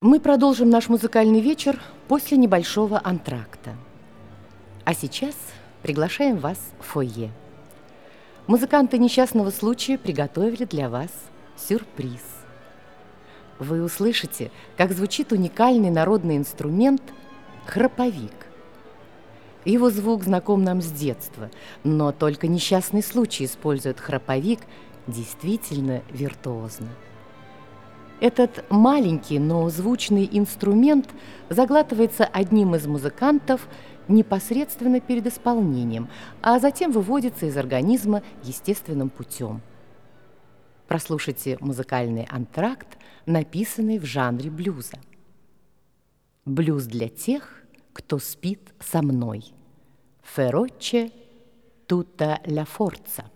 Мы продолжим наш музыкальный вечер после небольшого антракта. А сейчас приглашаем вас в фойе. Музыканты несчастного случая приготовили для вас сюрприз. Вы услышите, как звучит уникальный народный инструмент храповик. Его звук знаком нам с детства, но только несчастный случай использует храповик действительно виртуозно. Этот маленький, но звучный инструмент заглатывается одним из музыкантов непосредственно перед исполнением, а затем выводится из организма естественным путем. Прослушайте музыкальный антракт, написанный в жанре блюза. Блюз для тех, кто спит со мной. Фероче тута ля форца.